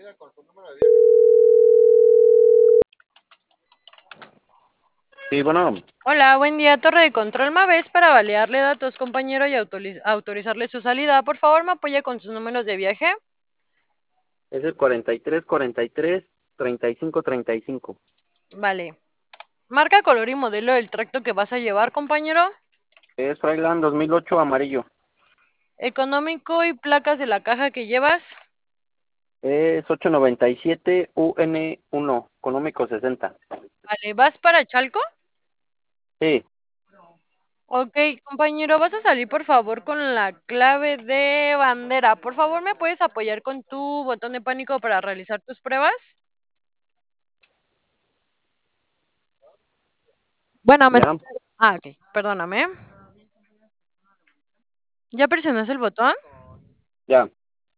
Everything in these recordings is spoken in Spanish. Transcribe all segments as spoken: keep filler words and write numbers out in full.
Sí, bueno, Hola, buen día, Torre de Control Maves para validarle datos, compañero, y autoriz- autorizarle su salida. Por favor, me apoya con sus números de viaje. es el cuarenta y tres, cuarenta y tres, treinta y cinco, treinta y cinco. Vale. Marca, color y modelo del tracto que vas a llevar, compañero. Es Freiland dos mil ocho amarillo. Económico y placas de la caja que llevas. Es ochocientos noventa y siete U N uno, económico sesenta. Vale, ¿vas para Chalco? Sí, Ok, compañero, vas a salir por favor con la clave de bandera. Por favor, ¿me puedes apoyar con tu botón de pánico para realizar tus pruebas? Bueno, me... ya, Ah, ok, perdóname. ¿Ya presionaste el botón? ya.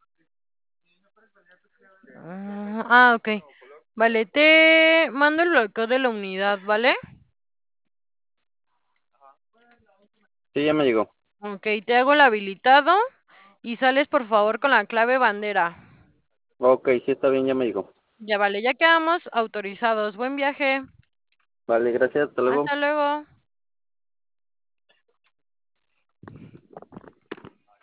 Ah, ah, ok. Vale, te mando el bloqueo de la unidad, ¿vale? Sí, ya me llegó. Ok, te hago el habilitado y sales por favor con la clave bandera. Ok, sí está bien, ya me llegó. Ya vale, ya quedamos autorizados. Buen viaje. Vale, gracias, hasta luego. Hasta luego.